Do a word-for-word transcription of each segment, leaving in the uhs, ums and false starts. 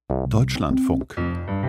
Deutschlandfunk.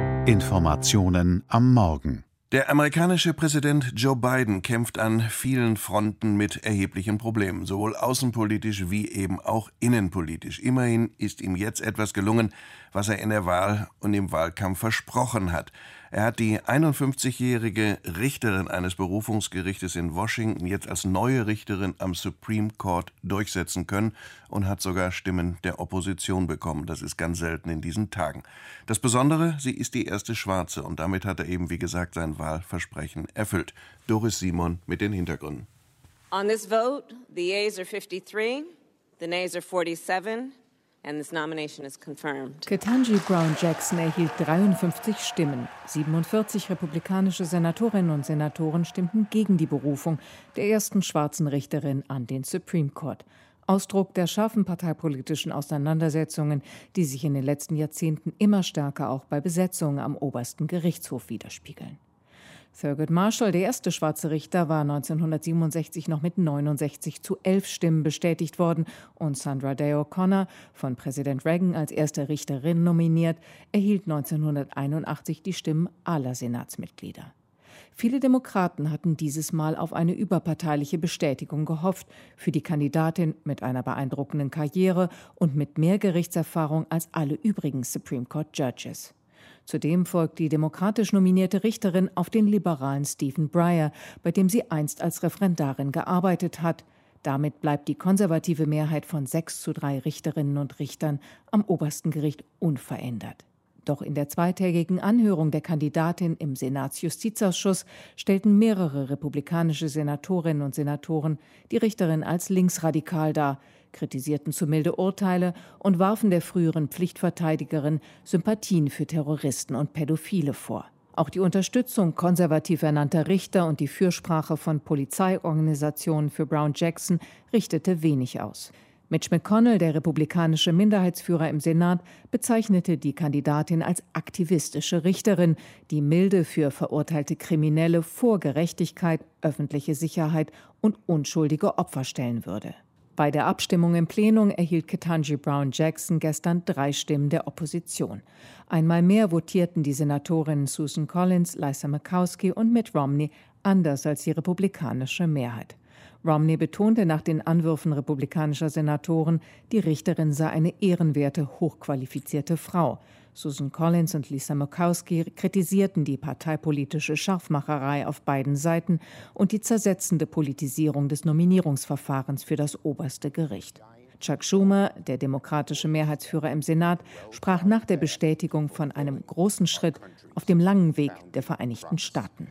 Informationen am Morgen. Der amerikanische Präsident Joe Biden kämpft an vielen Fronten mit erheblichen Problemen, sowohl außenpolitisch wie eben auch innenpolitisch. Immerhin ist ihm jetzt etwas gelungen, was er in der Wahl und im Wahlkampf versprochen hat. Er hat die einundfünfzigjährige Richterin eines Berufungsgerichtes in Washington jetzt als neue Richterin am Supreme Court durchsetzen können und hat sogar Stimmen der Opposition bekommen. Das ist ganz selten in diesen Tagen. Das Besondere, sie ist die erste Schwarze und damit hat er eben, wie gesagt, sein Wahlversprechen erfüllt. Doris Simon mit den Hintergründen. On this vote, the yeas are fifty-three, the nays are forty-seven. And this nomination is confirmed. Ketanji Brown Jackson erhielt dreiundfünfzig Stimmen. siebenundvierzig republikanische Senatorinnen und Senatoren stimmten gegen die Berufung der ersten schwarzen Richterin an den Supreme Court. Ausdruck der scharfen parteipolitischen Auseinandersetzungen, die sich in den letzten Jahrzehnten immer stärker auch bei Besetzungen am obersten Gerichtshof widerspiegeln. Thurgood Marshall, der erste schwarze Richter, war neunzehnhundertsiebenundsechzig noch mit neunundsechzig zu elf Stimmen bestätigt worden und Sandra Day O'Connor, von Präsident Reagan als erste Richterin nominiert, erhielt neunzehnhunderteinundachtzig die Stimmen aller Senatsmitglieder. Viele Demokraten hatten dieses Mal auf eine überparteiliche Bestätigung gehofft für die Kandidatin mit einer beeindruckenden Karriere und mit mehr Gerichtserfahrung als alle übrigen Supreme Court Judges. Zudem folgt die demokratisch nominierte Richterin auf den liberalen Stephen Breyer, bei dem sie einst als Referendarin gearbeitet hat. Damit bleibt die konservative Mehrheit von sechs zu drei Richterinnen und Richtern am obersten Gericht unverändert. Doch in der zweitägigen Anhörung der Kandidatin im Senatsjustizausschuss stellten mehrere republikanische Senatorinnen und Senatoren die Richterin als linksradikal dar, kritisierten zu milde Urteile und warfen der früheren Pflichtverteidigerin Sympathien für Terroristen und Pädophile vor. Auch die Unterstützung konservativ ernannter Richter und die Fürsprache von Polizeiorganisationen für Brown Jackson richtete wenig aus. Mitch McConnell, der republikanische Minderheitsführer im Senat, bezeichnete die Kandidatin als aktivistische Richterin, die Milde für verurteilte Kriminelle vor Gerechtigkeit, öffentliche Sicherheit und unschuldige Opfer stellen würde. Bei der Abstimmung im Plenum erhielt Ketanji Brown Jackson gestern drei Stimmen der Opposition. Einmal mehr votierten die Senatorinnen Susan Collins, Lisa Murkowski und Mitt Romney anders als die republikanische Mehrheit. Romney betonte nach den Anwürfen republikanischer Senatoren, die Richterin sei eine ehrenwerte, hochqualifizierte Frau. Susan Collins und Lisa Murkowski kritisierten die parteipolitische Scharfmacherei auf beiden Seiten und die zersetzende Politisierung des Nominierungsverfahrens für das oberste Gericht. Chuck Schumer, der demokratische Mehrheitsführer im Senat, sprach nach der Bestätigung von einem großen Schritt auf dem langen Weg der Vereinigten Staaten.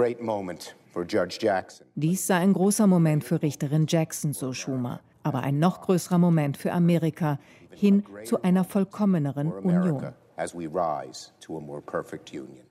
Dies sei ein großer Moment für Richterin Jackson, so Schumer, aber ein noch größerer Moment für Amerika hin zu einer vollkommeneren Union. As we rise to a more perfect union.